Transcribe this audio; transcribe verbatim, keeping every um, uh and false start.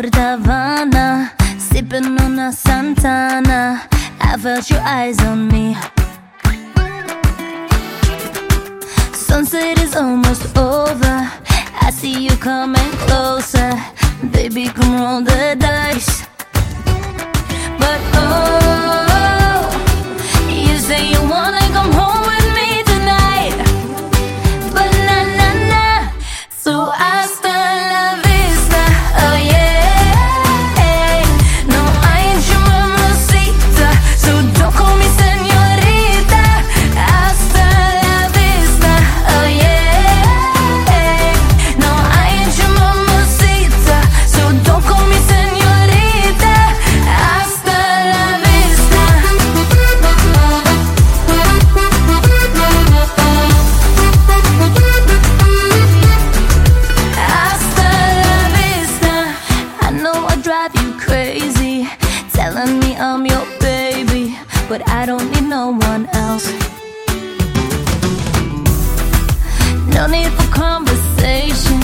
Port Havana, sipping on a Santana. I felt your eyes on me. Sunset is almost over. I see you coming closer. Baby, come roll the dice. But oh, you say you wanna come home with me tonight. But na na na. So hasta la vista, oh yeah. No, I ain't your mamacita, so don't call me señorita. Hasta la vista, oh yeah. No, I ain't your mamacita, so don't call me señorita. Hasta la vista. Hasta la vista. I know I drive you crazy, telling me I'm your baby, but I don't need no one else. No need for conversation.